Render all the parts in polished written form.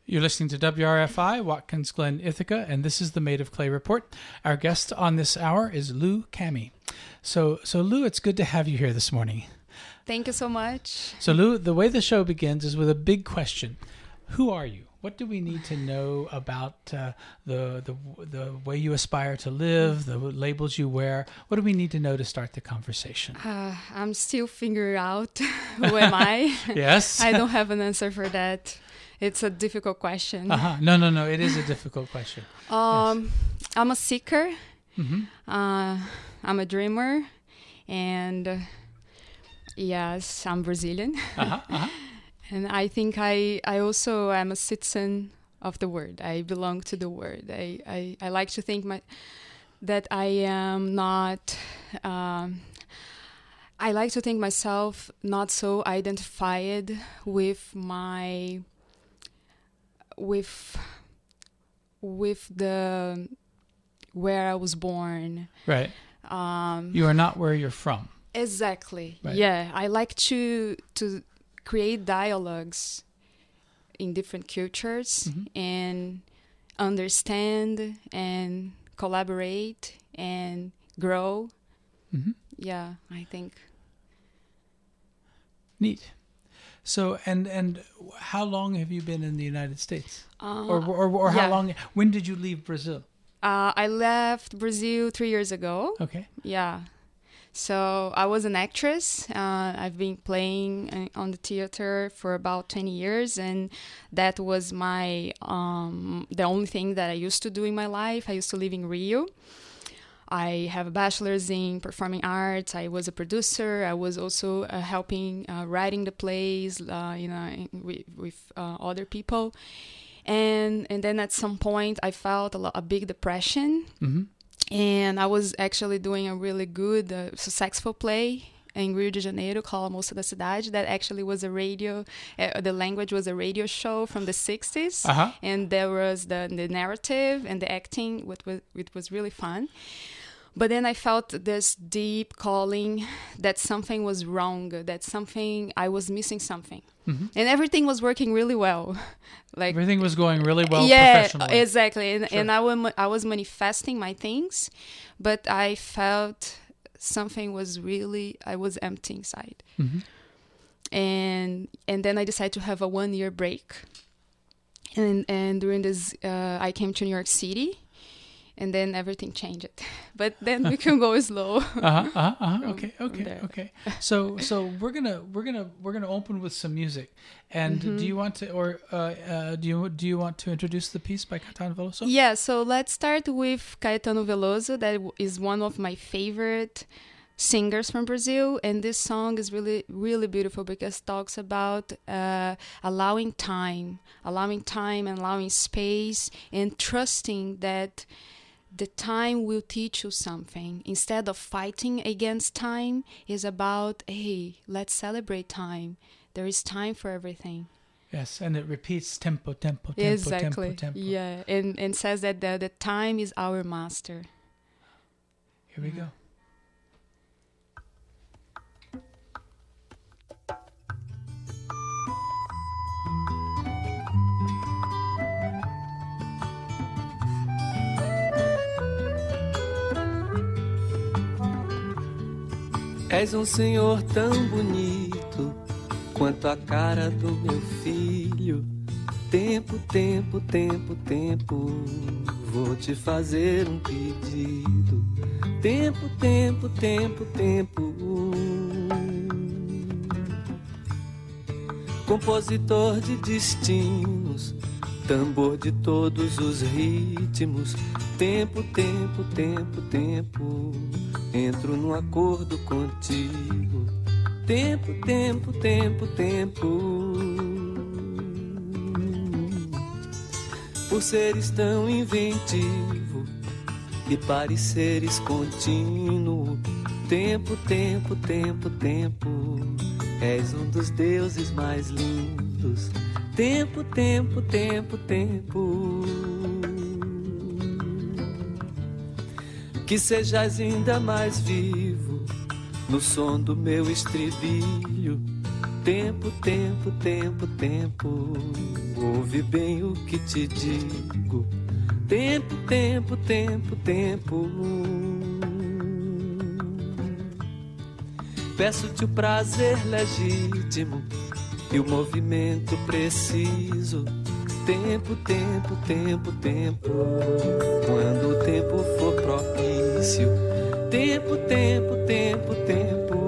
You're listening to WRFI, Watkins Glen, Ithaca, and this is the Made of Clay Report. Our guest on this hour is Lou Cammy. So Lou, it's good to have you here this morning. Thank you so much. So Lou, the way the show begins is with a big question. Who are you? What do we need to know about the way you aspire to live, the labels you wear? What do we need to know to start the conversation? I'm still figuring out who am I. Yes. I don't have an answer for that. It's a difficult question. No. It is a difficult question. Yes. I'm a seeker. Mm-hmm. I'm a dreamer. And yes, I'm Brazilian. And I think I also am a citizen of the world. I belong to the world. I like to think that I am not... I like to think myself not so identified with the where I was born. Right. You are not where you're from. Exactly. Right. Yeah. I like to create dialogues in different cultures and understand and collaborate and grow. Mm-hmm. Yeah, I think. Neat. So, and how long have you been in the United States? Or how long? When did you leave Brazil? I left Brazil 3 years ago. Okay. Yeah. So I was an actress. I've been playing on the theater for about 20 years, and that was my the only thing that I used to do in my life. I used to live in Rio. I have a bachelor's in performing arts. I was a producer. I was also helping writing the plays, with other people. And then at some point, I felt a big depression. Mm-hmm. And I was actually doing a really good, successful play in Rio de Janeiro called Moça da Cidade. That actually was a radio, the language was a radio show from the 60s. Uh-huh. And there was the narrative and the acting, which was really fun. But then I felt this deep calling that something was wrong, that I was missing something. Mm-hmm. And everything was working really well. Like everything was going really well professionally. Yeah, exactly. And, sure. and I was manifesting my things, but I felt something was I was empty inside. Mm-hmm. And then I decided to have a 1-year break. And during this, I came to New York City. And then everything changed. But then we can go slow. Okay. So we're gonna open with some music. And do you want to do you want to introduce the piece by Caetano Veloso? Yeah. So let's start with Caetano Veloso. That is one of my favorite singers from Brazil, and this song is really, really beautiful because it talks about allowing time, and allowing space, and trusting that the time will teach you something. Instead of fighting against time, is about, hey, let's celebrate time. There is time for everything. Yes, and it repeats tempo, tempo, tempo, exactly. tempo, tempo. Yeah, and says that the time is our master. Here we go. És senhor tão bonito quanto a cara do meu filho. Tempo, tempo, tempo, tempo, vou te fazer pedido. Tempo, tempo, tempo, tempo. Compositor de destinos, tambor de todos os ritmos. Tempo, tempo, tempo, tempo, entro num acordo contigo. Tempo, tempo, tempo, tempo. Por seres tão inventivo e pareceres contínuo. Tempo, tempo, tempo, tempo, és dos deuses mais lindos. Tempo, tempo, tempo, tempo. Que sejas ainda mais vivo no som do meu estribilho. Tempo, tempo, tempo, tempo, ouve bem o que te digo. Tempo, tempo, tempo, tempo. Peço-te o prazer legítimo e o movimento preciso. Tempo, tempo, tempo, tempo. Quando o tempo for propício. Tempo, tempo, tempo, tempo.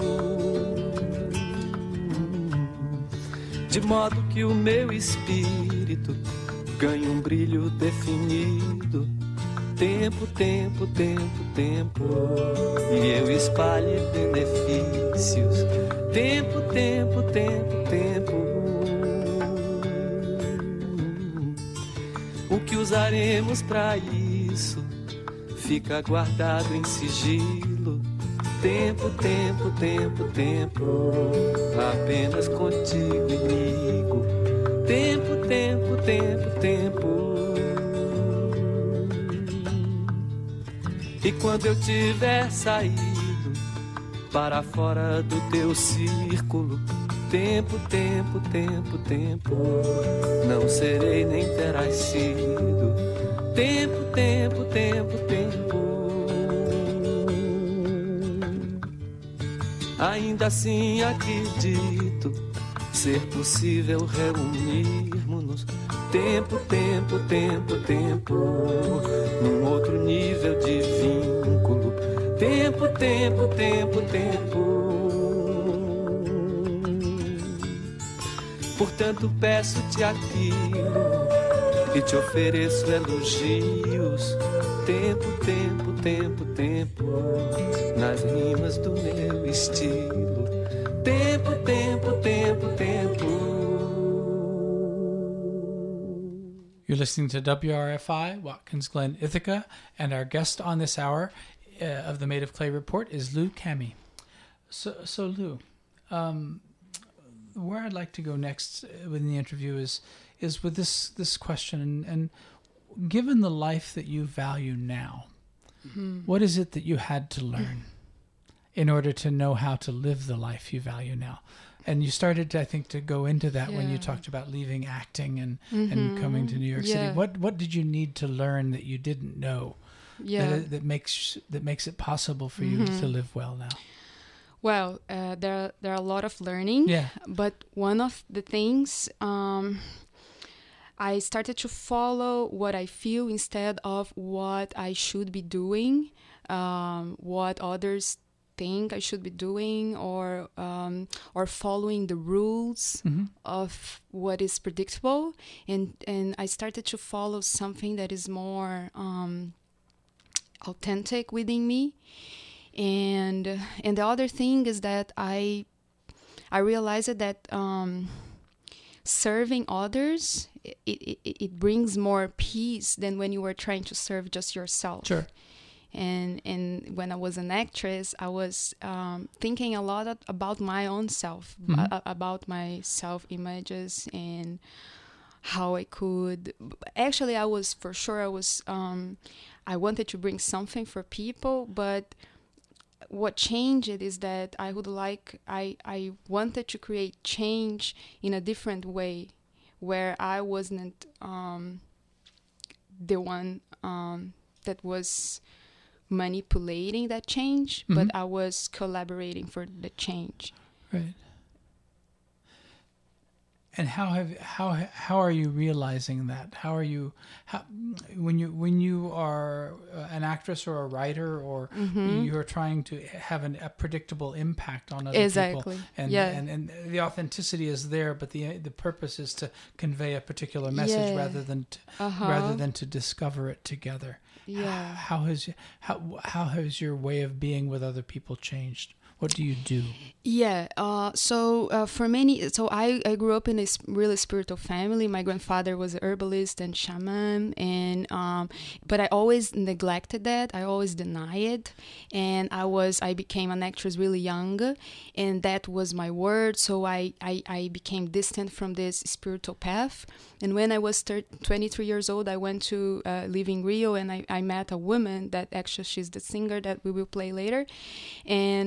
De modo que o meu espírito ganhe um brilho definido. Tempo, tempo, tempo, tempo. E eu espalhe benefícios. Tempo, tempo, tempo, tempo. O que usaremos pra isso fica guardado em sigilo. Tempo, tempo, tempo, tempo. Apenas contigo, amigo. Tempo, tempo, tempo, tempo. E quando eu tiver saído para fora do teu círculo, tempo, tempo, tempo, tempo, não serei nem terás sido. Tempo, tempo, tempo, tempo. Ainda assim acredito ser possível reunirmos-nos. Tempo, tempo, tempo, tempo, num outro nível de vínculo. Tempo, tempo, tempo, tempo. Portanto peço-te aquilo e te ofereço elogios. Tempo, tempo, tempo, tempo, nas rimas do meu estilo. Tempo, tempo, tempo, tempo. You're listening to WRFI, Watkins Glen, Ithaca, and our guest on this hour of the Made of Clay Report is Lou Cammy. So Lou, where I'd like to go next within the interview is with this question, and given the life that you value now, what is it that you had to learn in order to know how to live the life you value now? And you started, I think, to go into that when you talked about leaving acting and coming to New York City. What did you need to learn that you didn't know that makes it possible for you to live well now? Well, there are a lot of learning, but one of the things, I started to follow what I feel instead of what I should be doing, what others think I should be doing, or following the rules of what is predictable, and I started to follow something that is more authentic within me. And the other thing is that I realized that serving others, it brings more peace than when you were trying to serve just yourself. Sure. And when I was an actress, I was thinking a lot about my own self, about my self-images and how I could. Actually, I wanted to bring something for people, but what changed is that I wanted to create change in a different way, where I wasn't the one that was manipulating that change, but I was collaborating for the change. Right. And how are you realizing that? When you are an actress or a writer, or you are trying to have a predictable impact on other people, and the authenticity is there, but the purpose is to convey a particular message rather than to discover it together. Yeah. How has your way of being with other people changed? What do you do? So I grew up in a really spiritual family. My grandfather was a herbalist and shaman, and but I always neglected that. I always denied it, and I became an actress really young, and that was my word. So I became distant from this spiritual path. And when I was 23 years old, I went to live in Rio, and I met a woman that actually she's the singer that we will play later, and she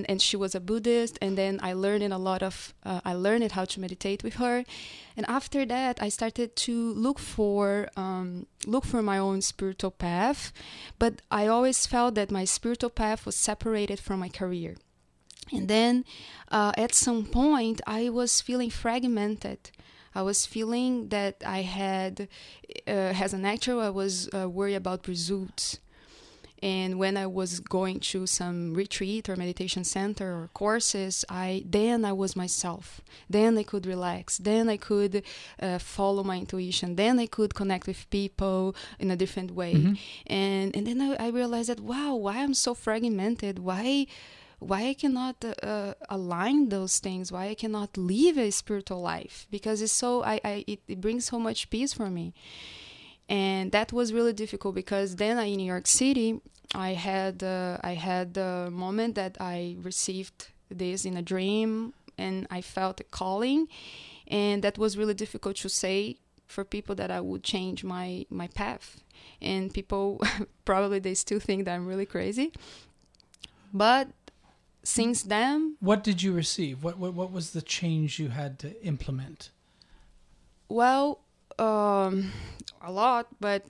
was a Buddhist, and then I learned I learned how to meditate with her. And after that, I started to look for my own spiritual path, but I always felt that my spiritual path was separated from my career. And then at some point, I was feeling fragmented. I was feeling that I had, as an actor, I was worried about results. And when I was going to some retreat or meditation center or courses, then I was myself. Then I could relax. Then I could follow my intuition. Then I could connect with people in a different way. Mm-hmm. And then I realized that, wow, why I'm so fragmented? Why I cannot align those things? Why I cannot live a spiritual life? Because it's so it brings so much peace for me. And that was really difficult, because then in New York City, I had the moment that I received this in a dream, and I felt a calling, and that was really difficult to say for people that I would change my path. And people probably they still think that I'm really crazy. But since then, what did you receive? What was the change you had to implement? Well, a lot, but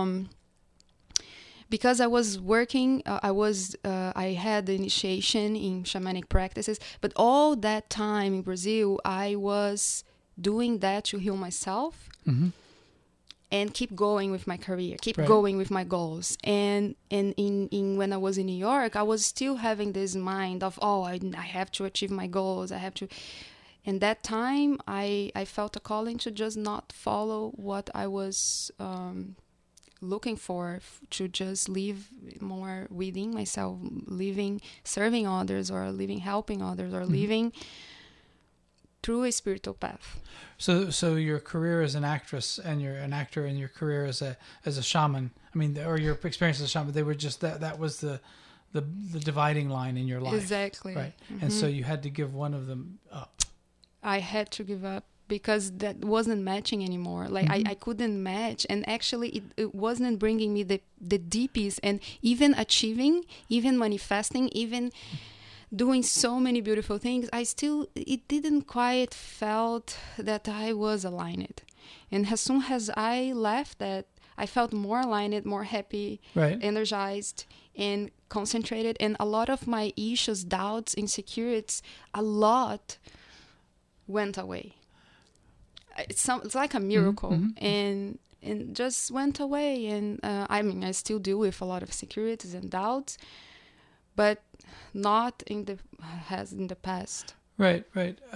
because I was working, I had the initiation in shamanic practices, but all that time in Brazil, I was doing that to heal myself. Mm-hmm. And keep going with my career, going with my goals. And in when I was in New York, I was still having this mind of, I have to achieve my goals. I have to. And that time, I felt a calling to just not follow what I was looking for, to just live more within myself, living, serving others, or living, helping others, or living through a spiritual path. So your career as an actress and you're an actor, and your career as a shaman, I mean, or your experience as a shaman, they were just that was the dividing line in your life. Exactly. Right. Mm-hmm. And so you had to give one of them up. I had to give up because that wasn't matching anymore. Like I couldn't match, and actually it wasn't bringing me the deepest, and even achieving, even manifesting, even doing so many beautiful things, it didn't quite felt that I was aligned. And as soon as I left that, I felt more aligned, more happy, energized, and concentrated. And a lot of my issues, doubts, insecurities, a lot went away. It's like a miracle, and just went away. And I still deal with a lot of insecurities and doubts, but not in the past. Right.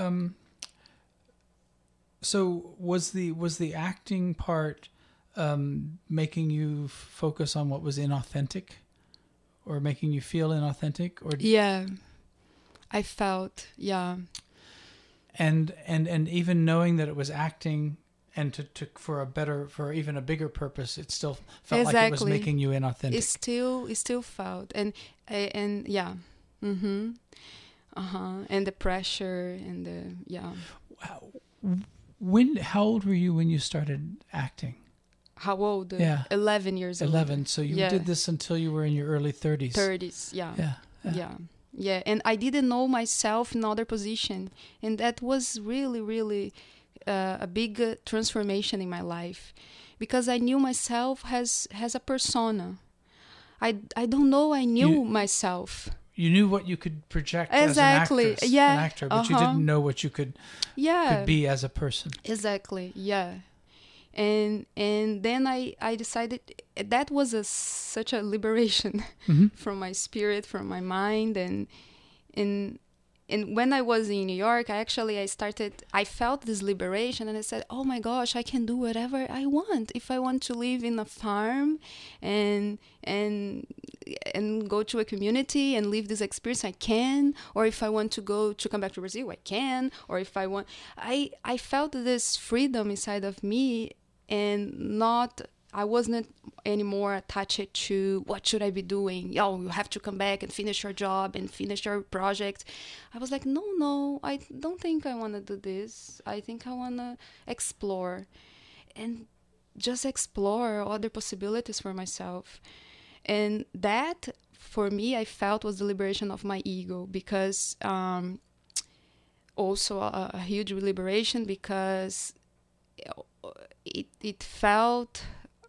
So was the acting part making you focus on what was inauthentic, or making you feel inauthentic, or I felt and even knowing that it was acting, and for even a bigger purpose, it still felt like it was making you inauthentic. It still felt, and and the pressure and the How old were you when you started acting? How old? 11 years old. 11. So you did this until you were in your early 30s. 30s, yeah. And I didn't know myself in other position, and that was really, really a big transformation in my life, because I knew myself as a persona. I don't know. I knew myself. You knew what you could project as an actor, but you didn't know what you could be as a person. Exactly, yeah. And then I decided that was such a liberation from my spirit, from my mind, and when I was in New York, I felt this liberation, and I said, oh my gosh, I can do whatever I want. If I want to live in a farm and go to a community and live this experience, I can. Or if I want to come back to Brazil, I can. Or if I want, I felt this freedom inside of me, and I wasn't anymore attached to what should I be doing. You have to come back and finish your job and finish your project. I was like, no, I don't think I want to do this. I think I want to explore and just explore other possibilities for myself. And that for me, I felt was the liberation of my ego, because also a huge liberation, because it felt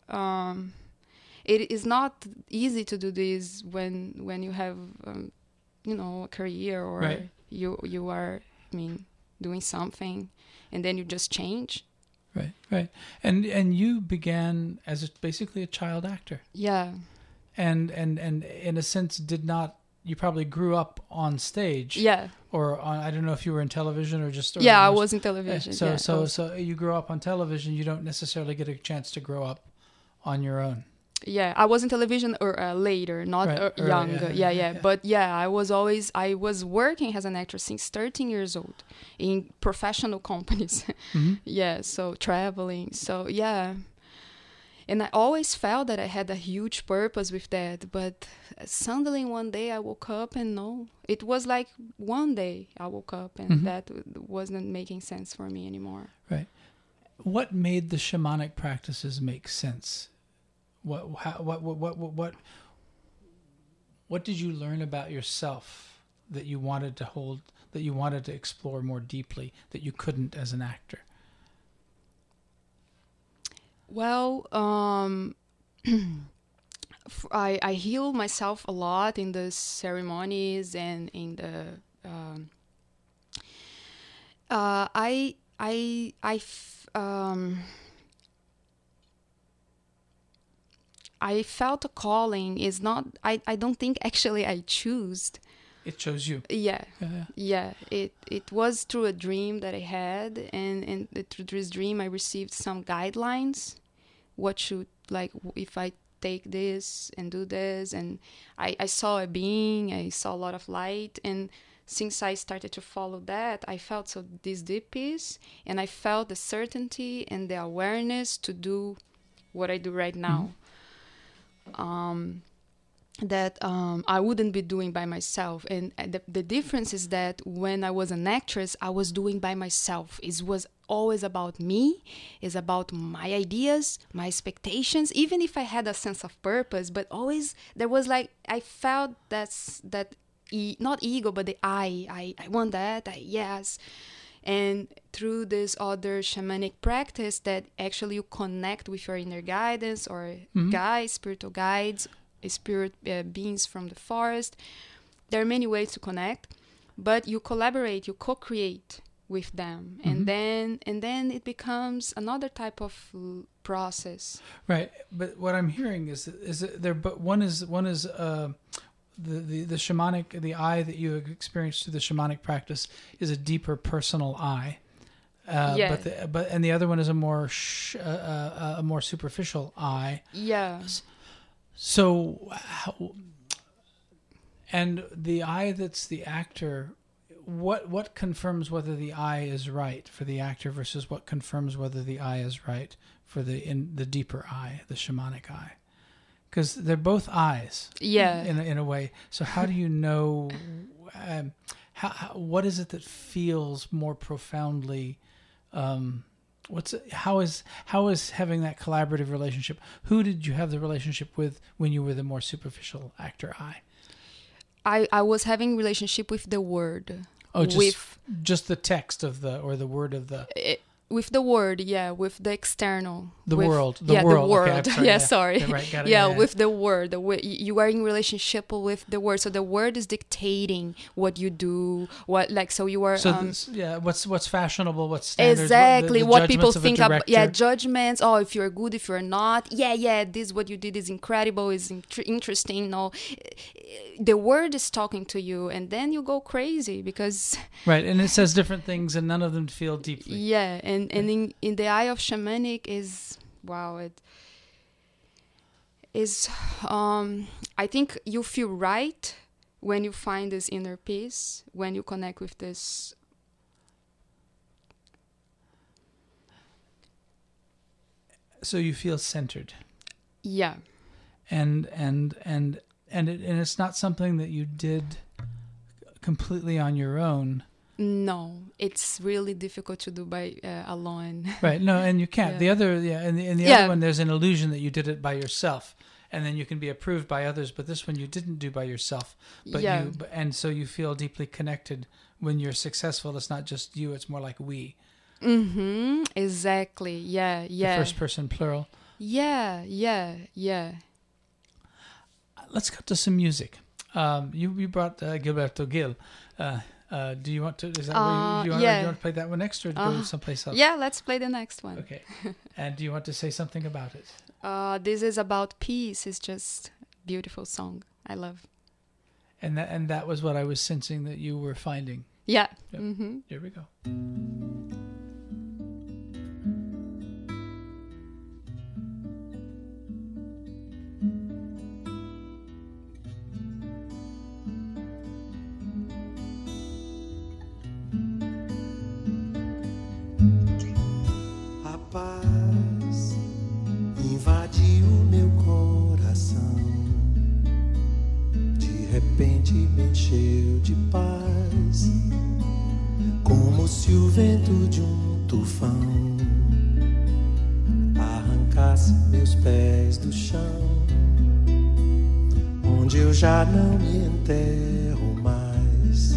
it is not easy to do this when you have a career, or Right. you are, I mean, doing something, and then you just change. Right. And you began as basically a child actor. Yeah. And in a sense you probably grew up on stage. Yeah. Or on, I don't know if you were in television or just. Or Yeah, I was in television. So you grew up on television. You don't necessarily get a chance to grow up on your own. Yeah, I was in television or later, not Right, younger. yeah. Yeah. But yeah, I was working as an actress since 13 years old in professional companies. Mm-hmm. Yeah, so traveling. So yeah. And I always felt that I had a huge purpose with that. But suddenly one day I woke up and no, it was like one day I woke up and that wasn't making sense for me anymore. Right. What made the shamanic practices make sense? What did you learn about yourself that you wanted to hold, that you wanted to explore more deeply, that you couldn't as an actor? Well, I heal myself a lot in the ceremonies and in the I felt a calling. Is not I don't think actually I chose. It chose you. Yeah. It was through a dream that I had, and through this dream I received some guidelines. What should, like, if I take this and do this, and I saw a being, I saw a lot of light, and since I started to follow that, I felt this deep peace, and I felt the certainty and the awareness to do what I do right now. That I wouldn't be doing by myself. And the difference is that when I was an actress, I was doing by myself. It was always about me. It's about my ideas, my expectations, even if I had a sense of purpose, but always there was like, I felt not ego, but the I want that, yes. And through this other shamanic practice that actually you connect with your inner guidance or guides, spiritual guides, spirit beings from the forest. There are many ways to connect, but you collaborate, you co-create with them, and then it becomes another type of process. Right, but what I'm hearing is that there, but one is the shamanic, the I that you experienced through the shamanic practice is a deeper personal I. Yeah. But the other one is a more superficial I. Yeah. So, and the I that's the actor, what confirms whether the I is right for the actor versus what confirms whether the I is right for the deeper I, the shamanic I? Because they're both eyes, Yeah. in a way. So how do you know? What is it that feels more profoundly? How is having that collaborative relationship? Who did you have the relationship with when you were the more superficial actor I? I was having relationship with the word. Oh, just the text of the word of the. With the word, yeah, with the external. The world. The world. Okay, sorry, yeah, sorry. Yeah, right, got it, yeah, with the word. You are in relationship with the word. So the word is dictating what you do. So you are. So what's fashionable, what's standards. Exactly. What people think about. Yeah, judgments. Oh, if you're good, if you're not. Yeah, this what you did is incredible, is interesting. No, the word is talking to you, and then you go crazy because. Right, and it says different things, and none of them feel deeply. Yeah, and in the eye of shamanic is it is I think you feel right when you find this inner peace, when you connect with this. So you feel centered. Yeah. And it's not something that you did completely on your own. No, it's really difficult to do by alone. Right. No, and you can't. Yeah. The other, and the other one, there's an illusion that you did it by yourself, and then you can be approved by others. But this one you didn't do by yourself, but Yeah. and so you feel deeply connected when you're successful. It's not just you; it's more like we. Exactly. Yeah. Yeah. The first person plural. Yeah. Yeah. Yeah. Let's cut to some music. You brought Gilberto Gil. Do you want to? Is that where you want to play that one next, or go someplace else? Yeah. Let's play the next one. Okay. And do you want to say something about it? This is about peace. It's just beautiful song. I love. And that was what I was sensing that you were finding. Yeah. Yep. Mm-hmm. Here we go. A paz invadiu meu coração. De repente me encheu de paz, como se o vento de tufão arrancasse meus pés do chão, onde eu já não me enterro mais.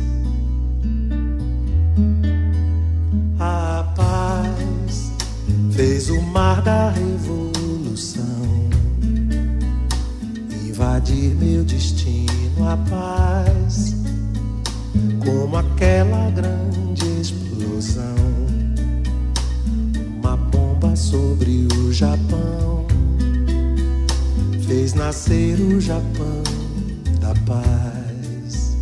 A paz fez o mar da revolução invadir meu destino. A paz, como aquela grande explosão, uma bomba sobre o Japão, fez nascer o Japão da paz.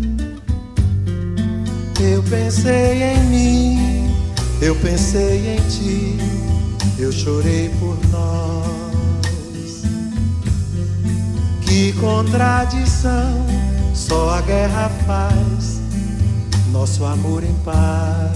Eu pensei em mim, eu pensei em ti, eu chorei por nós. Que contradição, só a guerra faz nosso amor em paz.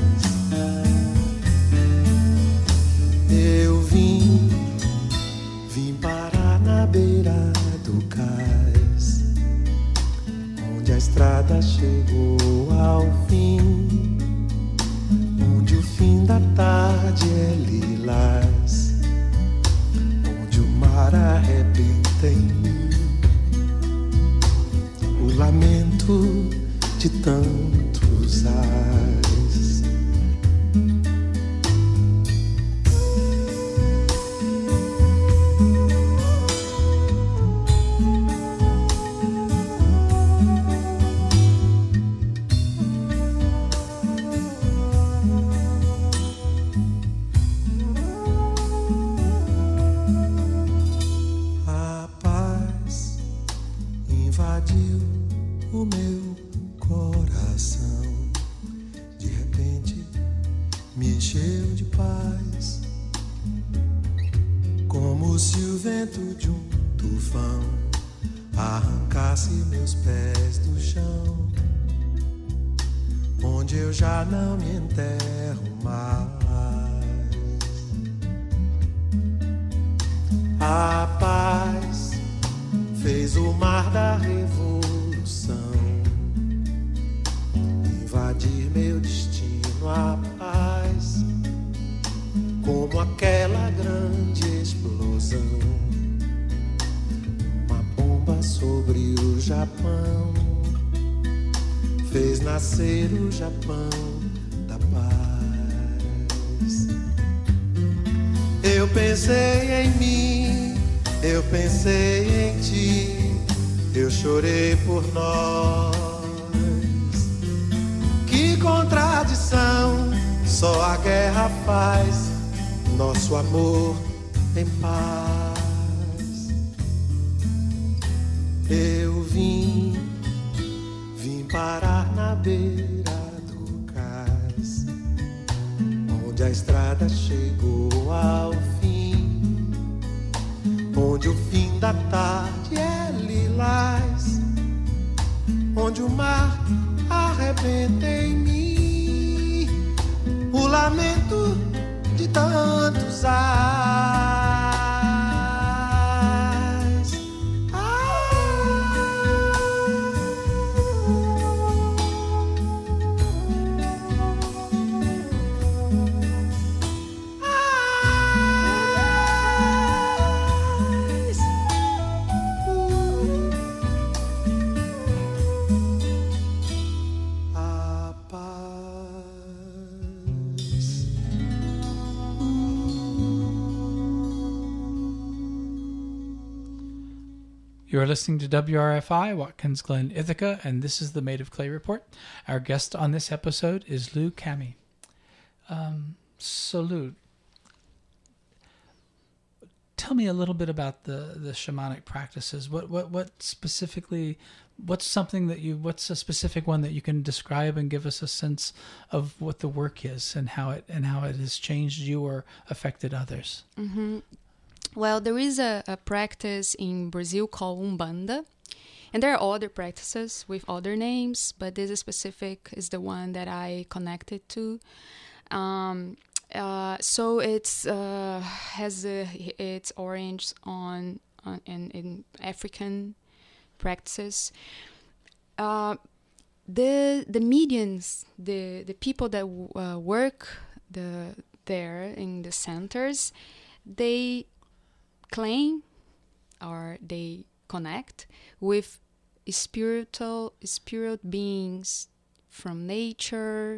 Eu vim parar na beira do cais, onde a estrada chegou ao fim, onde o fim da tarde é lilás, onde o mar arrebenta em mim, o lamento de tantos ais. A paz invadiu o meu coração, de repente me encheu de paz, como se o vento de tufão arrancasse meus pés do chão, onde eu já não me enterro mais. A paz fez o mar da revolução invadir meu destino. A paz, como aquela grande explosão, uma bomba sobre o Japão, fez nascer o Japão da paz. Eu pensei em mim, eu pensei em ti, eu chorei por nós. Que contradição, só a guerra faz nosso amor em paz. Eu vim parar na beira do cais, onde a estrada chegou ao fim, onde o fim da tarde é lilás, onde o mar arrebenta em mim, o lamento de tantos ais. You are listening to WRFI, Watkins Glen, Ithaca, and this is the Made of Clay Report. Our guest on this episode is Lou Kami. So Lou, tell me a little bit about the shamanic practices. What specifically, what's a specific one that you can describe and give us a sense of what the work is and how it has changed you or affected others? Mm-hmm. Well, there is a practice in Brazil called Umbanda, and there are other practices with other names, but this specific is the one that I connected to. So it's has its origins in African practices. The medians, the people that work there in the centers, they claim or they connect with spirit beings from nature,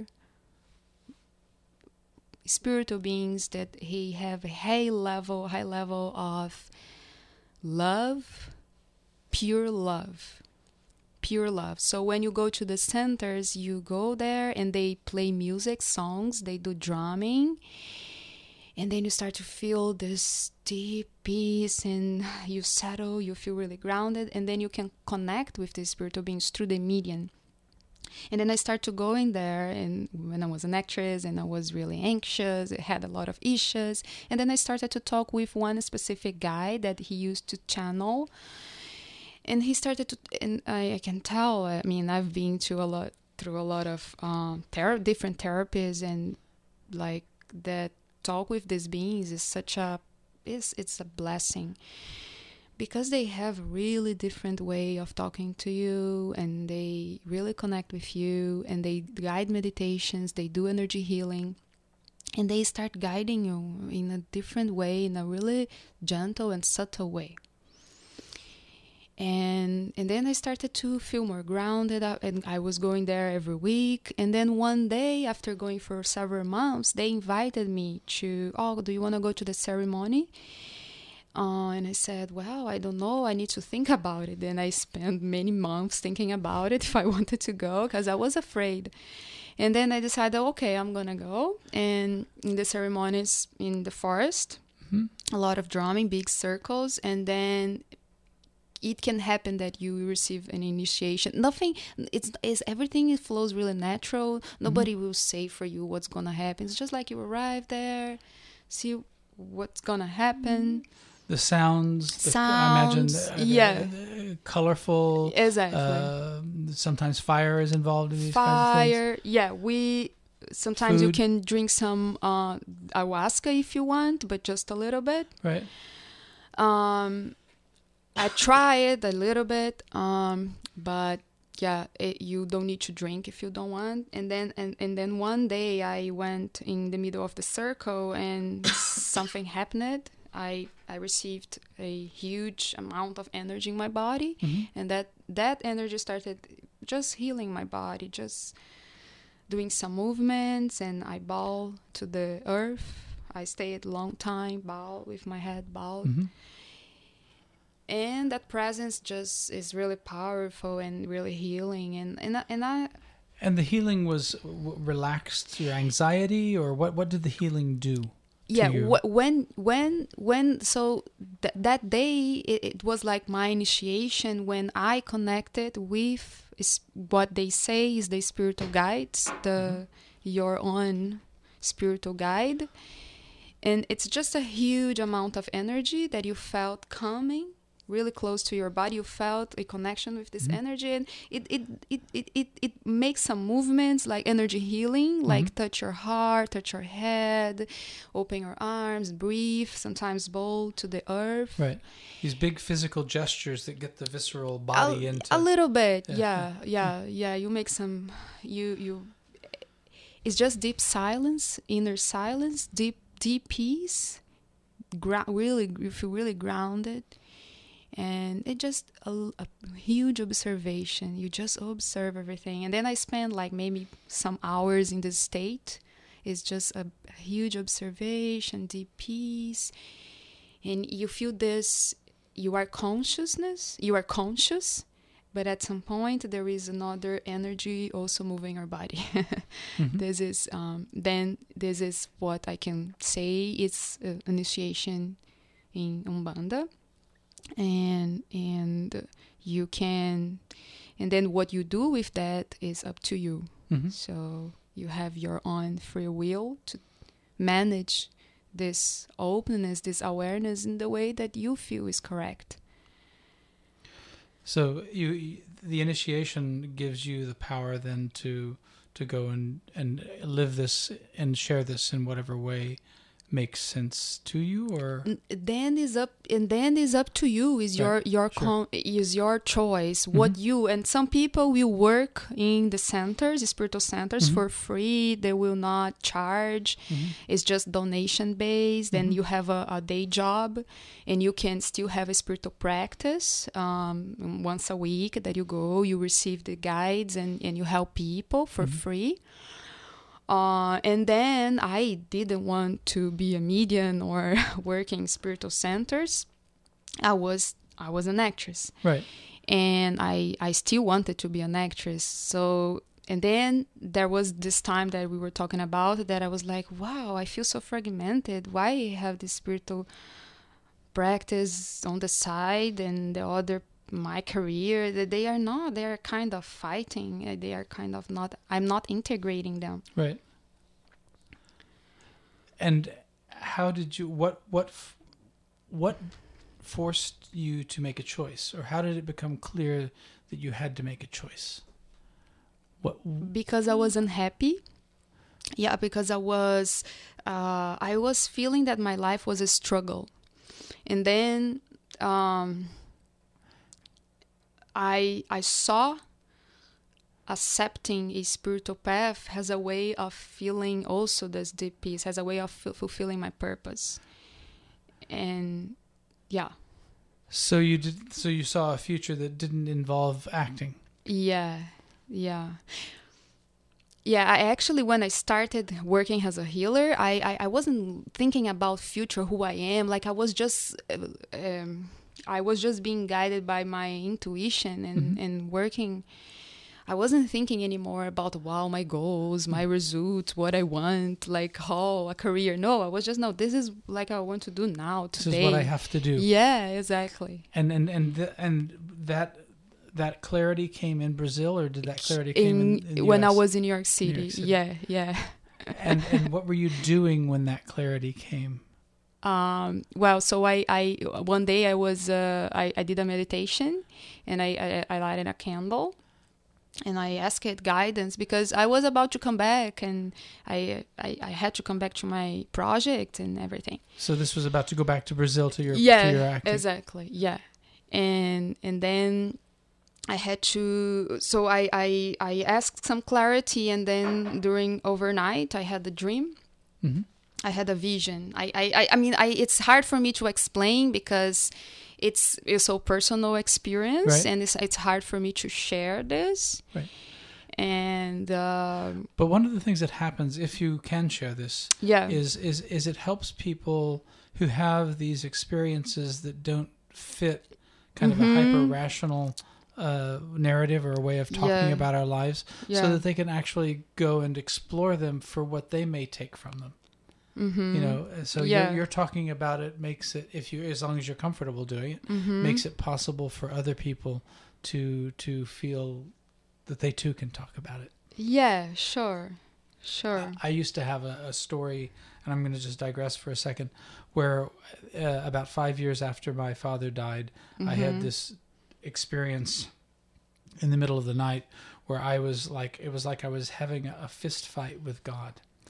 spiritual beings that he have a high level of love, pure love. So when you go to the centers, you go there and they play music, songs, they do drumming, and then you start to feel this deep peace and you settle, you feel really grounded, and then you can connect with these spiritual beings through the medium. And then I started going there, and when I was an actress and I was really anxious, I had a lot of issues. And then I started to talk with one specific guy that he used to channel. And he started to, and I can tell, I mean, I've been through a lot of different therapies, and like that talk with these beings is it's a blessing. Because they have a really different way of talking to you, and they really connect with you, and they guide meditations, they do energy healing, and they start guiding you in a different way, in a really gentle and subtle way. And then I started to feel more grounded, and I was going there every week. And then one day, after going for several months, they invited me to, do you want to go to the ceremony? And I said, well, I don't know. I need to think about it. And I spent many months thinking about it if I wanted to go, because I was afraid. And then I decided, okay, I'm going to go. And in the ceremonies in the forest, a lot of drumming, big circles. And then it can happen that you receive an initiation. Nothing, it's everything, it flows really natural. Nobody will say for you what's going to happen. It's just like you arrive there, see what's going to happen. The sounds, I imagine, the colorful. Exactly. Sometimes fire is involved in these kinds of things. Sometimes you can drink some ayahuasca if you want, but just a little bit. Right. I tried a little bit, but you don't need to drink if you don't want. And then one day I went in the middle of the circle and something happened. I received a huge amount of energy in my body, and that energy started just healing my body, just doing some movements, and I bow to the earth. I stayed a long time, bow with my head bowed. And that presence just is really powerful and really healing, and the healing was relaxed your anxiety, or what did the healing do? That day it was like my initiation when I connected with what they say is the spiritual guides, your own spiritual guide, and it's just a huge amount of energy that you felt coming really close to your body. You felt a connection with this energy, and it makes some movements like energy healing, like touch your heart, touch your head, open your arms, breathe, sometimes bow to the earth. Right. These big physical gestures that get the visceral body into a little bit. You make some it's just deep silence, inner silence, deep peace. You feel really grounded. And it's just a huge observation. You just observe everything. And then I spend like maybe some hours in this state. It's just a huge observation, deep peace. And you feel this you are conscious, but at some point there is another energy also moving our body. Mhm. This is this is what I can say. It's initiation in Umbanda, and you can, and then what you do with that is up to you. Mhm. So you have your own free will to manage this openness, this awareness in the way that you feel is correct. So the initiation gives you the power then to go and live this and share this in whatever way makes sense to you, or Then is up to you. Is Right, is your choice. What you, and some people will work in the centers, the spiritual centers, Mhm. for free. They will not charge. It's just donation based. And you have a day job, and you can still have a spiritual practice once a week that you go. You receive the guides, and you help people for free. And then I didn't want to be a medium or work in spiritual centers. I was an actress, right? and I still wanted to be an actress. So, and then there was this time that we were talking about that I was like, wow, I feel so fragmented. Why have this spiritual practice on the side and the other my career? That they are kind of fighting. They are kind of not, I'm not integrating them. Right. And how did you, what forced you to make a choice, or how did it become clear that you had to make a choice? Because I was unhappy. Yeah, because I was feeling that my life was a struggle. And then I saw accepting a spiritual path has a way of feeling also this deep peace, has a way of fulfilling my purpose. And yeah. So you saw a future that didn't involve acting. Yeah. I actually, when I started working as a healer, I wasn't thinking about future, who I am. Like I was just being guided by my intuition and working. I wasn't thinking anymore about, wow, my goals, my results, what I want, like how a career. No, I was just, no, this is like I want to do now, today. This is what I have to do. Yeah, exactly. And that clarity came in Brazil, or did that clarity came in the when US? I was in New York City. Yeah. And what were you doing when that clarity came? Well, so I one day I was I did a meditation, and I lighted a candle, and I asked it guidance, because I was about to come back, and I had to come back to my project and everything. So this was about to go back to Brazil to your acting. Exactly. Yeah. And then I had to, so I asked some clarity, and then during overnight I had the dream. Mm-hmm. I had a vision. I mean, it's hard for me to explain because it's so personal experience, right. And it's hard for me to share this. Right. And but one of the things that happens, if you can share this, is it helps people who have these experiences that don't fit kind of a hyper rational narrative or a way of talking about our lives, so that they can actually go and explore them for what they may take from them. You know, so you're talking about it makes it, as long as you're comfortable doing it, makes it possible for other people to feel that they too can talk about it. Yeah, sure. I used to have a story, and I'm going to just digress for a second, where about 5 years after my father died, I had this experience in the middle of the night where it was like I was having a fist fight with God.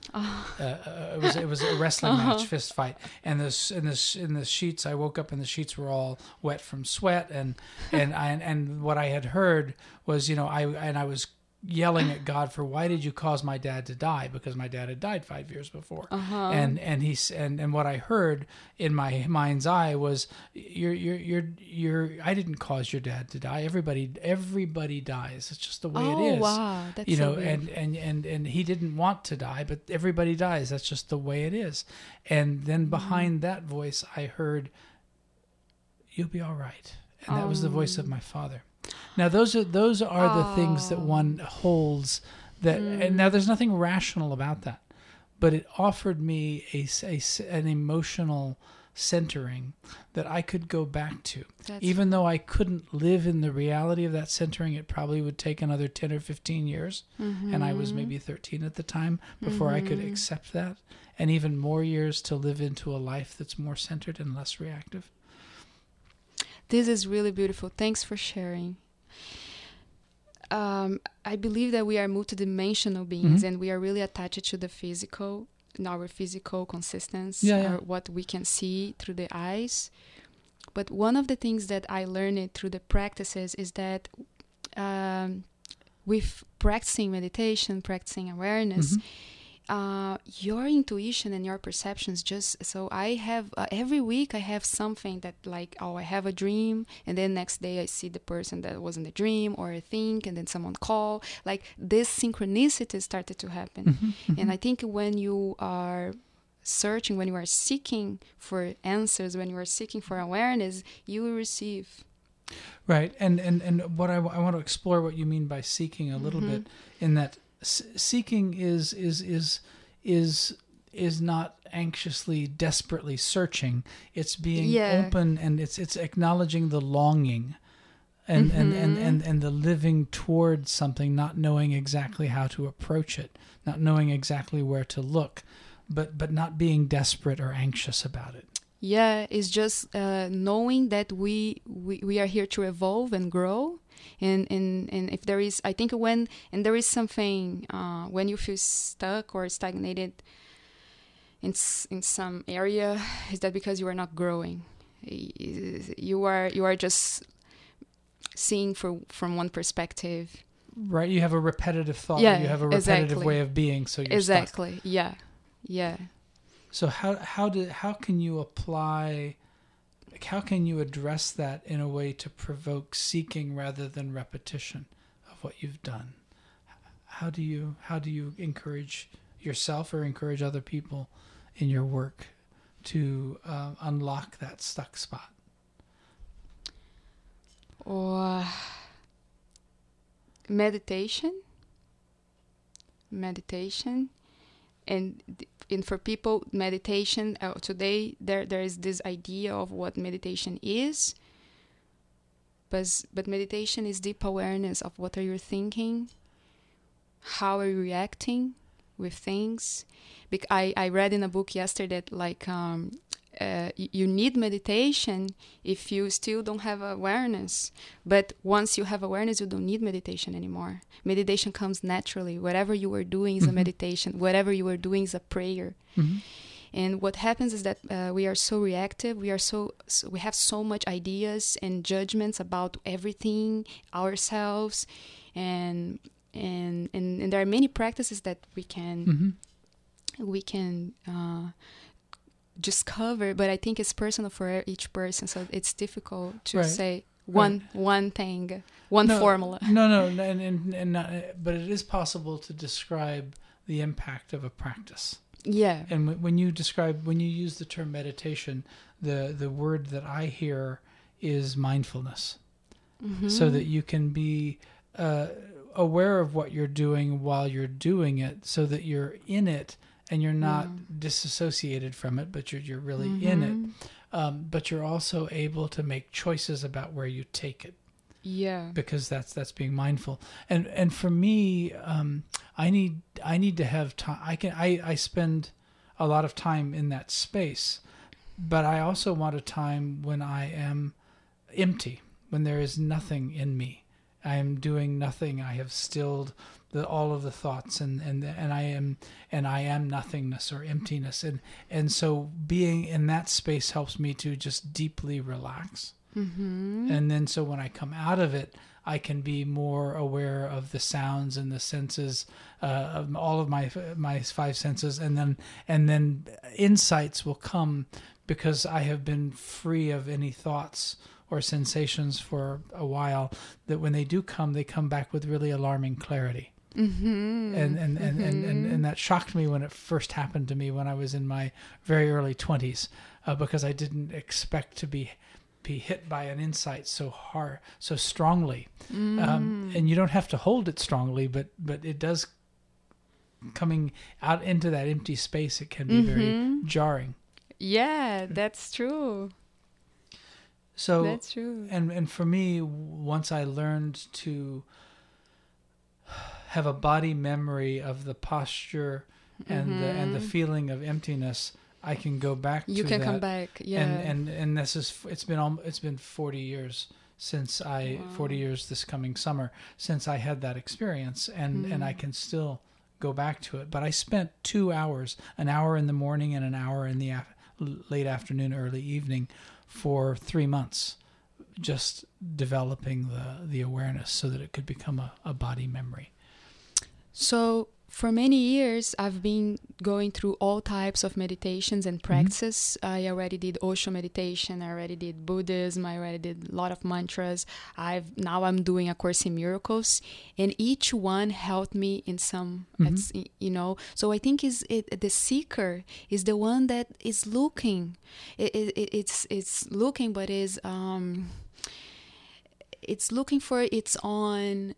It was a wrestling match, fist fight, and in the sheets. I woke up and the sheets were all wet from sweat, and what I had heard was, I was yelling at God for, why did you cause my dad to die? Because my dad had died 5 years before. And what I heard in my mind's eye was, I didn't cause your dad to die. Everybody dies. It's just the way it is. Wow, that's so weird. and he didn't want to die, but everybody dies. That's just the way it is. And then behind that voice, I heard, You'll be all right. And that was the voice of my father. Now, those are the things that one holds. That and now there's nothing rational about that, but it offered me an emotional centering that I could go back to. Even though I couldn't live in the reality of that centering, it probably would take another 10 or 15 years. And I was maybe 13 at the time before I could accept that. And even more years to live into a life that's more centered and less reactive. This is really beautiful. Thanks for sharing. I believe that we are multidimensional beings and we are really attached to the physical, our physical consistency, or what we can see through the eyes. But one of the things that I learned through the practices is that with practicing meditation, practicing awareness, your intuition and your perceptions so I have every week I have something that I have a dream, and then next day I see the person that was in the dream, or I think, and then someone call, this synchronicity started to happen. And I think when you are searching, when you are seeking for answers, when you are seeking for awareness, you will receive. Right. And what I want to explore what you mean by seeking a little bit, in that seeking is not anxiously, desperately searching. It's being open, and it's acknowledging the longing and the living towards something, not knowing exactly how to approach it, not knowing exactly where to look, but not being desperate or anxious about it. Yeah, it's just knowing that we are here to evolve and grow. And if there is, I think when there is something, when you feel stuck or stagnated in some area, is that because you are not growing. You are just seeing from one perspective. Right, you have a repetitive thought. Yeah, you have a repetitive way of being, so you're stuck. Yeah. So how can you apply? How can you address that in a way to provoke seeking rather than repetition of what you've done? How do you encourage yourself or encourage other people in your work to unlock that stuck spot? Or meditation, and for people, meditation today there is this idea of what meditation is, but meditation is deep awareness of what are you thinking, how are you reacting with things. I read in a book yesterday that you need meditation if you still don't have awareness, but once you have awareness, you don't need meditation anymore. Meditation comes naturally. Whatever you are doing is a meditation. Whatever you are doing is a prayer. And what happens is that we are so reactive. We have so much ideas and judgments about everything, ourselves, and there are many practices that we can discover, but I think it's personal for each person, so it's difficult to say one thing, formula. No, and not, but it is possible to describe the impact of a practice. Yeah. And when you use the term meditation, the word that I hear is mindfulness, so that you can be aware of what you're doing while you're doing it, so that you're in it. And you're not disassociated from it, but you're really in it. But you're also able to make choices about where you take it. Yeah. Because that's being mindful. And for me, I need to have time. I spend a lot of time in that space, but I also want a time when I am empty, when there is nothing in me. I am doing nothing. I have stilled all of the thoughts, and I am nothingness or emptiness, and so being in that space helps me to just deeply relax. And then so when I come out of it, I can be more aware of the sounds and the senses, of all of my five senses, and then insights will come because I have been free of any thoughts or sensations for a while, that when they do come, they come back with really alarming clarity. And that shocked me when it first happened to me when I was in my very early 20s, because I didn't expect to be be hit by an insight so hard, so strongly, and you don't have to hold it strongly, but it does, coming out into that empty space, it can be very jarring. Yeah, that's true. So That's true. And for me, once I learned to have a body memory of the posture and the feeling of emptiness, I can go back You to can that. come back. Yeah. And this is, it's been 40 years since 40 years this coming summer since I had that experience, and I can still go back to it. But I spent 2 hours, an hour in the morning and an hour in the late afternoon, early evening, for 3 months, just developing the awareness so that it could become a body memory. So for many years, I've been going through all types of meditations and practices. I already did Osho meditation. I already did Buddhism. I already did a lot of mantras. Now I'm doing A Course in Miracles, and each one helped me in some. So I think the seeker is the one that is looking. It's looking, but is. It's looking for its own,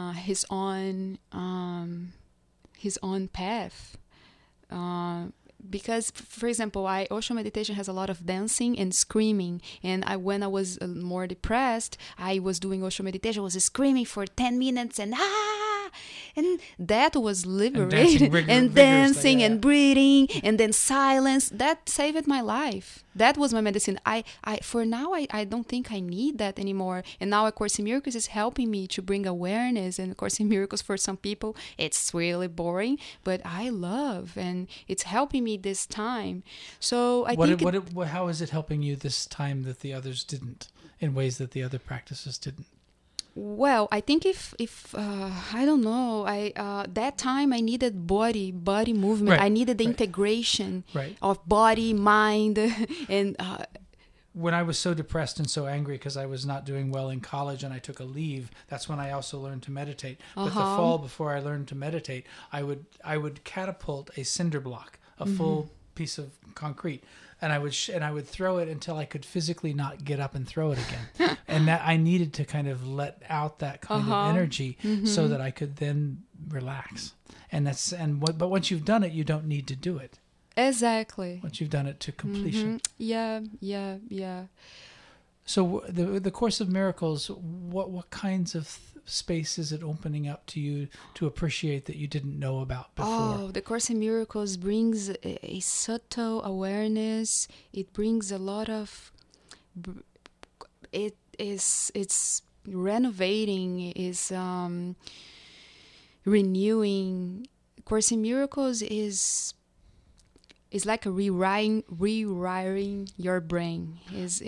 his own path. Because, for example, Osho meditation has a lot of dancing and screaming. And when I was more depressed, I was doing Osho meditation. I was screaming for 10 minutes and and that was liberating. And dancing and breathing and then silence. That saved my life. That was my medicine. For now, I don't think I need that anymore. And now A Course in Miracles is helping me to bring awareness. And A Course in Miracles, for some people, it's really boring, but I love, and it's helping me this time. So how is it helping you this time that the others didn't, in ways that the other practices didn't? Well, I think if I don't know, that time I needed body movement. Right. I needed the integration Right. of body, mind, and when I was so depressed and so angry because I was not doing well in college and I took a leave, that's when I also learned to meditate. But the fall before I learned to meditate, I would catapult a cinder block, a full piece of concrete, and I would throw it until I could physically not get up and throw it again. And that I needed to kind of let out that kind of energy so that I could then relax. But once you've done it, you don't need to do it. Exactly. Once you've done it to completion. Yeah. So the Course of Miracles, what kinds of space is it opening up to you to appreciate that you didn't know about before? Oh, the Course in Miracles brings a subtle awareness. It brings a lot of. It's renovating. Is renewing. Course in Miracles is like a rewiring your brain.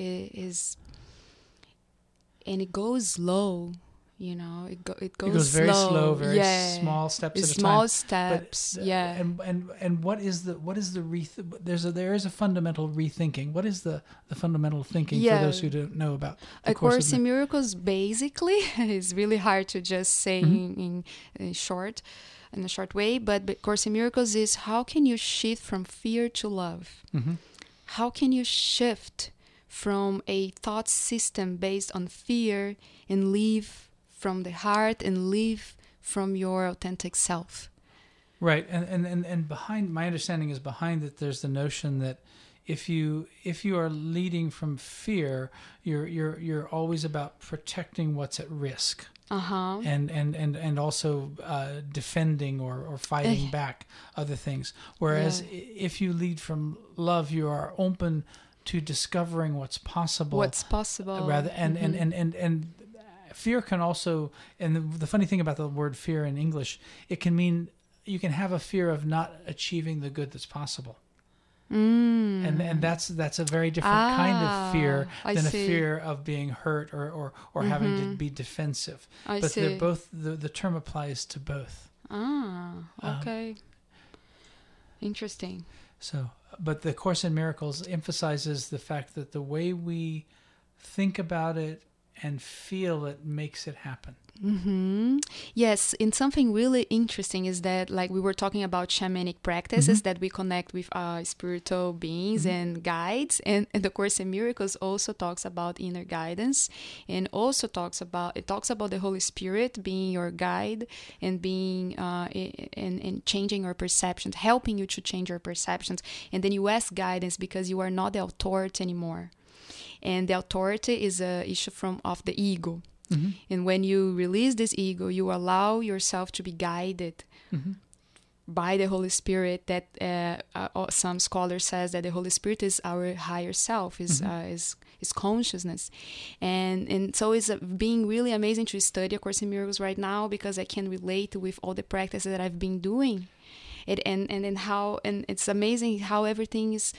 And it goes slow, it goes very slow, very small steps at a time. Small steps, And what is the there is a fundamental rethinking. What is the fundamental thinking for those who don't know about the A Course in Miracles? Basically, it's really hard to just say in a short way, but Course in Miracles is how can you shift from fear to love? How can you shift from a thought system based on fear and live from the heart and live from your authentic self? Right, and behind, my understanding is behind it, there's the notion that if you are leading from fear, you're always about protecting what's at risk. And also defending or fighting back other things. Whereas if you lead from love, you are open to discovering what's possible. Rather, and fear can also, and the funny thing about the word fear in English, it can mean you can have a fear of not achieving the good that's possible. And that's a very different kind of fear than a fear of being hurt or having to be defensive. But they're both, the term applies to both. Okay. Interesting. So, but the Course in Miracles emphasizes the fact that the way we think about it and feel it makes it happen. Yes, and something really interesting is that, like we were talking about shamanic practices, that we connect with spiritual beings and guides, and the Course in Miracles also talks about inner guidance, and also talks about the Holy Spirit being your guide and being and changing your perceptions, helping you to change your perceptions, and then you ask guidance because you are not the authority anymore, and the authority is a issue of the ego. And when you release this ego, you allow yourself to be guided by the Holy Spirit. That some scholars says that the Holy Spirit is our higher self, is consciousness, and so it's being really amazing to study A Course in Miracles right now, because I can relate with all the practices that I've been doing, and it's amazing how everything is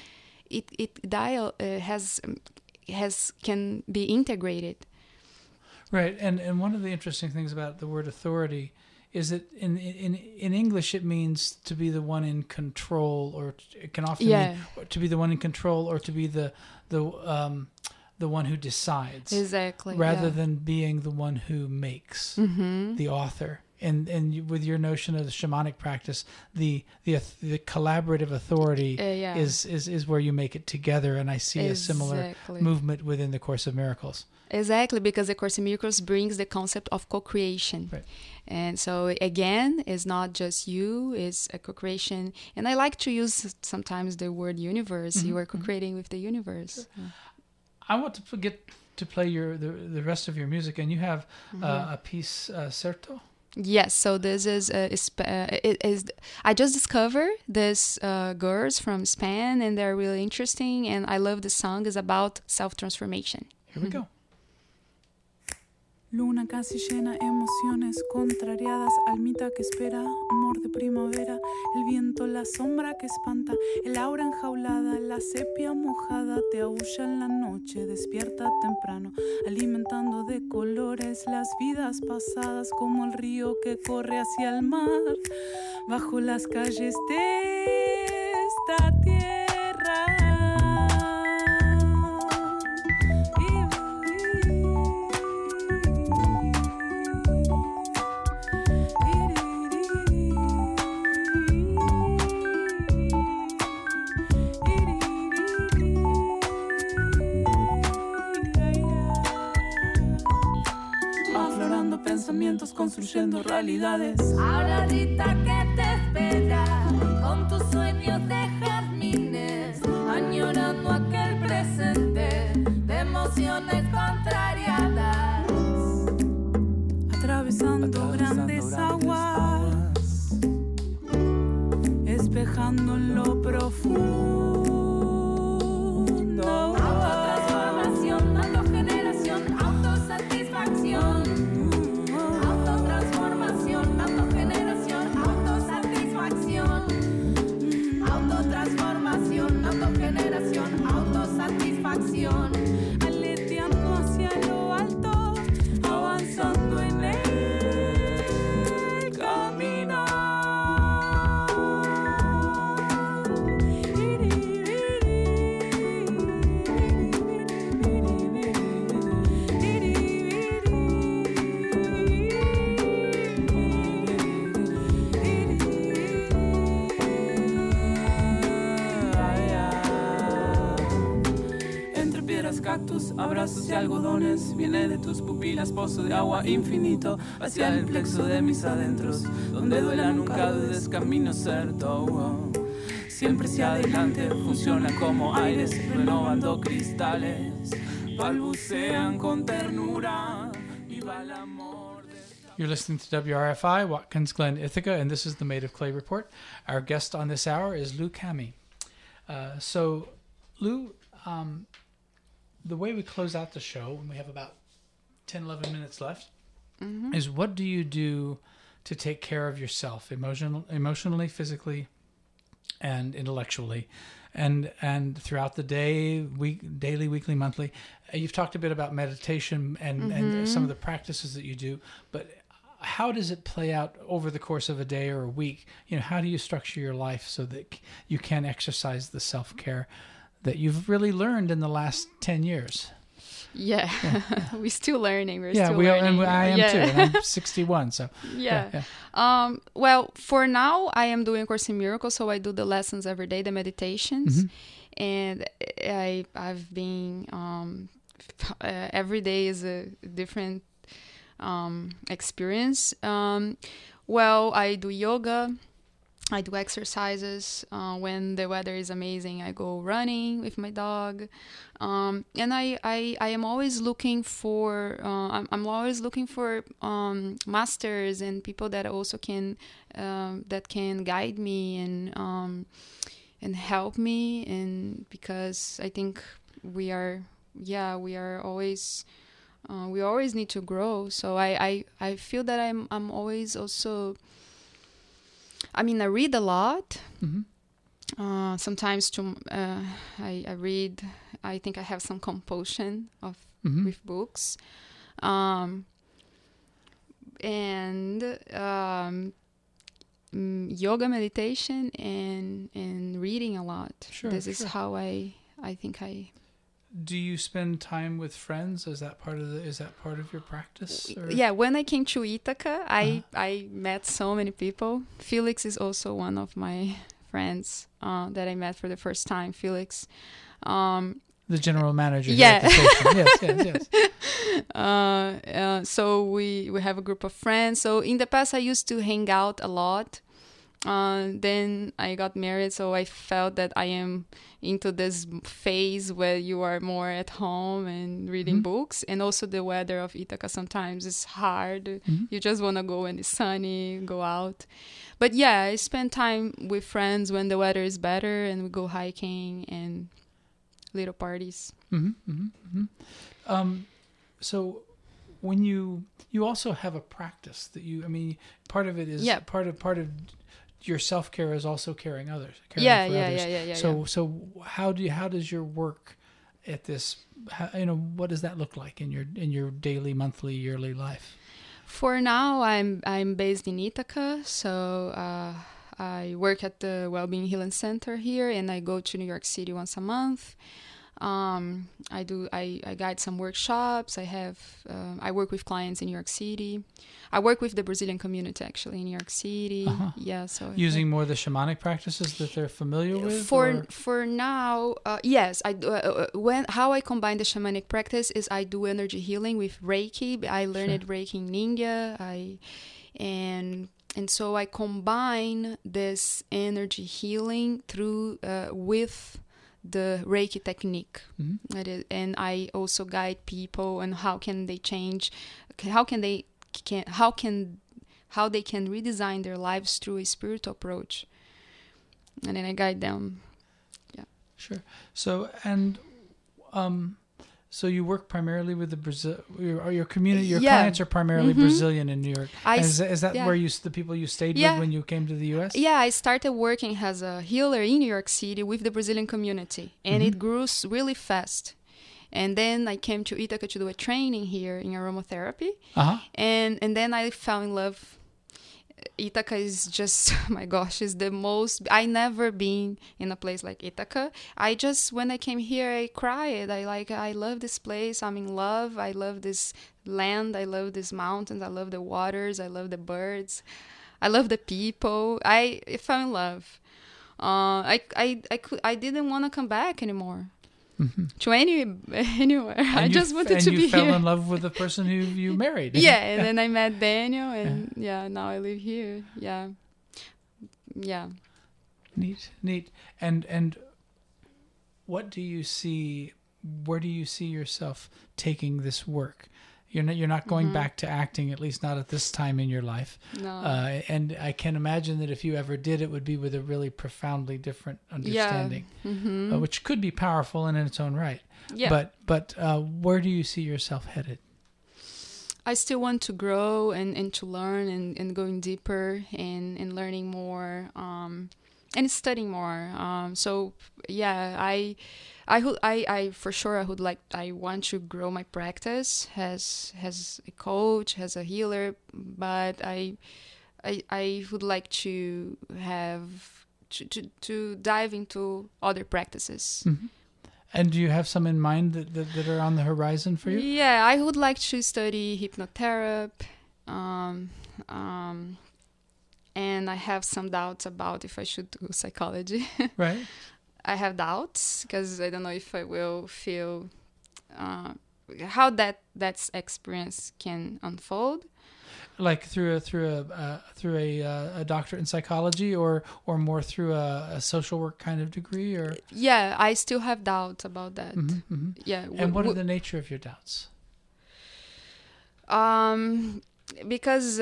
can be integrated. Right, and one of the interesting things about the word authority is that in English it means to be the one in control, or it can often mean to be the one in control, or to be the one who decides. Exactly. Rather than being the one who makes, the author. And with your notion of the shamanic practice, the collaborative authority is where you make it together, and I see a similar movement within the Course of Miracles. Exactly, because the Course in Miracles brings the concept of co-creation. Right. And so, again, it's not just you, it's a co-creation. And I like to use sometimes the word universe. You are co-creating with the universe. Sure. I want to get to play the rest of your music, and you have a piece, Certo? Yes, so this is I just discovered these girls from Spain, and they're really interesting, and I love the song. Is about self-transformation. Here we go. Luna casi llena, emociones contrariadas, almita que espera, amor de primavera, el viento, la sombra que espanta, el aura enjaulada, la sepia mojada, te aúlla en la noche, despierta temprano, alimentando de colores las vidas pasadas, como el río que corre hacia el mar, bajo las calles de esta tierra. Pensamientos construyendo realidades. Ahora Rita que te espera con tus sueños de jardines, añorando aquel presente de emociones contrariadas, atravesando grandes aguas, espejando en lo profundo. Autotransformación, autogeneración, autosatisfacción. Autogeneración, autosatisfacción, aleteando hacia lo alto, avanzando en el camino. Cactus, abrazos y algodones, viene de tus pupilas, pozo de agua infinito, hacia el plexo de mis adentros, donde duela nunca dudes, camino certo. Siempre hacia adelante, funciona como aires, renovando cristales, balbucean con ternura, viva el amor. You're listening to WRFI, Watkins Glen, Ithaca, and this is the Made of Clay Report. Our guest on this hour is Lou Kami. So, Lou, the way we close out the show, and we have about 10, 11 minutes left, is what do you do to take care of yourself emotionally, physically, and intellectually, and throughout the day, daily, weekly, monthly? You've talked a bit about meditation and some of the practices that you do, but how does it play out over the course of a day or a week? How do you structure your life so that you can exercise the self-care that you've really learned in the last 10 years? Yeah, we're still learning. We're Yeah, still we are, learning. and I am Yeah. too. And I'm 61, so Yeah. Well, for now, I am doing Course in Miracles, so I do the lessons every day, the meditations, and I've been every day is a different experience. Well, I do yoga. I do exercises. When the weather is amazing, I go running with my dog. And I am always looking for I'm always looking for masters and people that also can guide me and help me, and because I think we always we always need to grow. So I feel that I'm always also, I mean, I read a lot. Sometimes I read. I think I have some compulsion with books, and yoga, meditation, and reading a lot. Sure, This is sure. how I think I. do you spend time with friends? Is that part of your practice? Or? Yeah, when I came to Ithaca, I met so many people. Felix is also one of my friends that I met for the first time. Felix, The general manager. Yeah. Here at the station. Yes. So we have a group of friends. So in the past, I used to hang out a lot. Then I got married, so I felt that I am into this phase where you are more at home and reading books, and also the weather of Ithaca sometimes is hard. You just want to go when it's sunny, go out. But yeah, I spend time with friends when the weather is better, and we go hiking and little parties. So when you also have a practice that you, I mean, part of it is part of your self-care is also caring others. Caring for others. So how does your work at this, what does that look like in your daily, monthly, yearly life? For now, I'm based in Ithaca, so I work at the Wellbeing Healing Center here, and I go to New York City once a month. I guide some workshops. I work with clients in New York City. I work with the Brazilian community actually in New York City. Yeah, so using more the shamanic practices that they're familiar with. For now, yes. I how I combine the shamanic practice is I do energy healing with Reiki. I learned Reiki in India. And so I combine this energy healing through with the Reiki technique. And I also guide people on how can they change, how they can redesign their lives through a spiritual approach. And then I guide them. Yeah. Sure. So so you work primarily with the Brazil, your community, your clients are primarily Brazilian in New York. Is that where the people you stayed with when you came to the U.S.? Yeah, I started working as a healer in New York City with the Brazilian community, and it grew really fast. And then I came to Ithaca to do a training here in aromatherapy, and then I fell in love. Ithaca is just, my gosh, is the most, I never been in a place like Ithaca. When I came here, I cried. I love this place. I'm in love. I love this land. I love these mountains. I love the waters. I love the birds. I love the people. I fell in love. I didn't want to come back anymore. To anywhere. I just wanted to be here. And you fell in love with the person who you married. Yeah, and then I met Daniel, and now I live here. Yeah. Neat. And what do you see? Where do you see yourself taking this work? You're not going back to acting, at least not at this time in your life. No. And I can imagine that if you ever did, it would be with a really profoundly different understanding, which could be powerful in its own right. Yeah. But where do you see yourself headed? I still want to grow and to learn and going deeper and learning more and studying more. So yeah, I for sure I want to grow my practice as a coach, as a healer, but I would like to have to dive into other practices. And do you have some in mind that are on the horizon for you? Yeah, I would like to study hypnotherapy. And I have some doubts about if I should do psychology. Right. I have doubts because I don't know if I will feel how that experience can unfold. Like through a doctorate in psychology, or more through a social work kind of degree, or Yeah, I still have doubts about that. Yeah. And what are the nature of your doubts? Because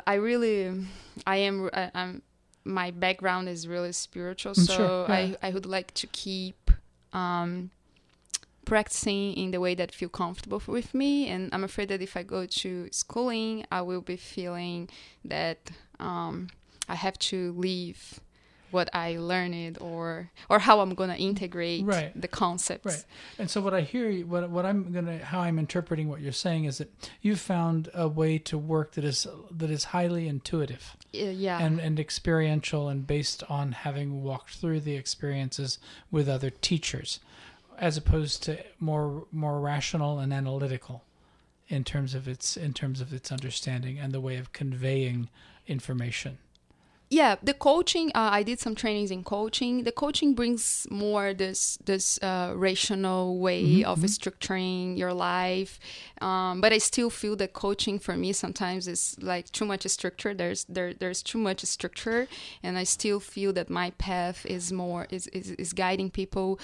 I'm my background is really spiritual, so Sure, yeah. I would like to keep practicing in the way that feel comfortable with me, and I'm afraid that if I go to schooling, I will be feeling that I have to leave what I learned or how I'm gonna integrate Right. the concepts. Right. And so what I hear, how I'm interpreting what you're saying is that you've found a way to work that is highly intuitive Yeah. and experiential and based on having walked through the experiences with other teachers, as opposed to more rational and analytical in terms of its understanding and the way of conveying information. Yeah, the coaching, I did some trainings in coaching. The coaching brings more this rational way of structuring your life. But I still feel that coaching for me sometimes is like too much structure. There's too much structure, and I still feel that my path is guiding people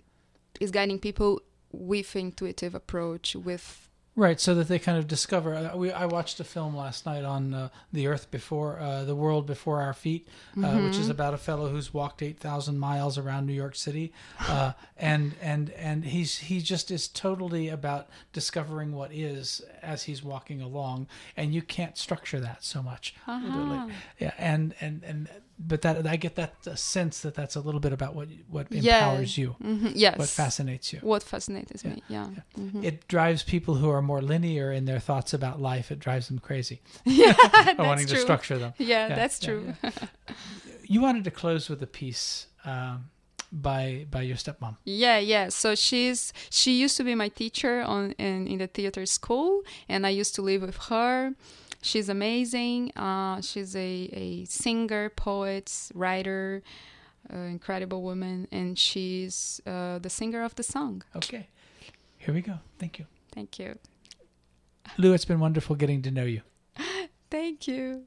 with intuitive approach, with Right, so that they kind of discover. I watched a film last night on the world before our feet, which is about a fellow who's walked 8,000 miles around New York City, and he just is totally about discovering what is as he's walking along, and you can't structure that so much. Literally. Yeah, but that I get that sense that that's a little bit about what empowers you, Yes, what fascinates you. What fascinates me, yeah. It drives people who are more linear in their thoughts about life. It drives them crazy. That's wanting true. to structure them. Yeah, that's true. Yeah. You wanted to close with a piece by your stepmom. Yeah. So she used to be my teacher in the theater school, and I used to live with her. She's amazing. She's a singer, poet, writer, incredible woman, and she's the singer of the song. Okay, here we go. Thank you. Thank you. Lou, it's been wonderful getting to know you. Thank you.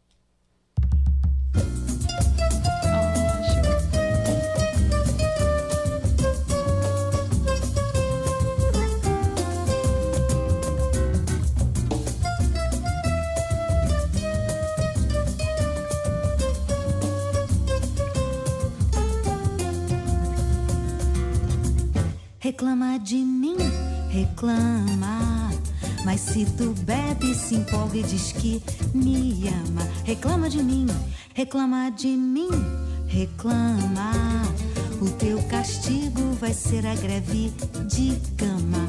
Reclama de mim, reclama. Mas se tu bebe, se empolga e diz que me ama. Reclama de mim, reclama de mim, reclama. O teu castigo vai ser a greve de cama.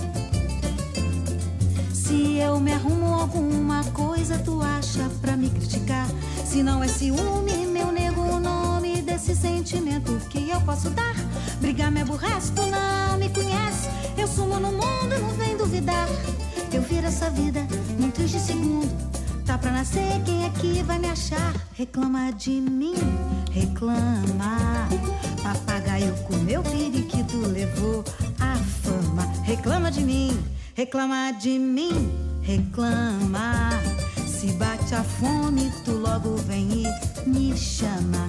Se eu me arrumo alguma coisa, tu acha pra me criticar? Se não é ciúme, meu nego, o nome desse sentimento que eu posso dar. Brigar me aborrece, tu não me conhece. Eu sumo no mundo, não vem duvidar. Eu viro essa vida num triste segundo. Tá pra nascer, quem aqui vai me achar? Reclama de mim, reclama. Papagaio comeu periquito, levou a fama. Reclama de mim, reclama de mim, reclama. Se bate a fome, tu logo vem e me chama.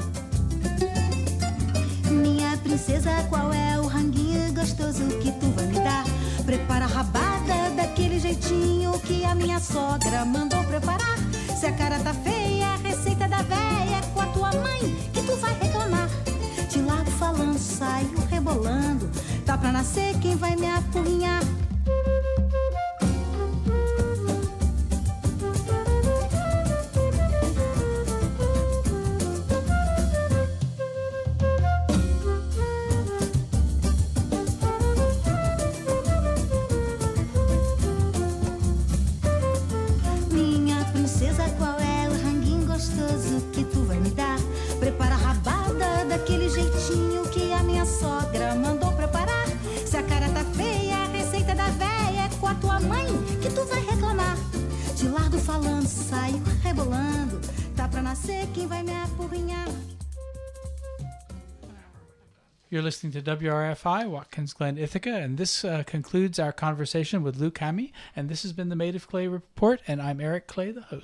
Minha princesa, qual é o ranguinho gostoso que tu vai me dar? Prepara a rabada daquele jeitinho que a minha sogra mandou preparar. Se a cara tá feia, a receita da véia com a tua mãe que tu vai reclamar. Te largo falando, saio rebolando. Tá pra nascer, quem vai me apurrinhar? Que tu vai me dar. Prepara a rabada daquele jeitinho que a minha sogra mandou preparar. Se a saio rebolando. Tá pra nascer quem vai me apurrinhar. You're listening to WRFI, Watkins Glen, Ithaca, and this concludes our conversation with Lou Cammy. And this has been the Made of Clay Report, and I'm Eric Clay, the host.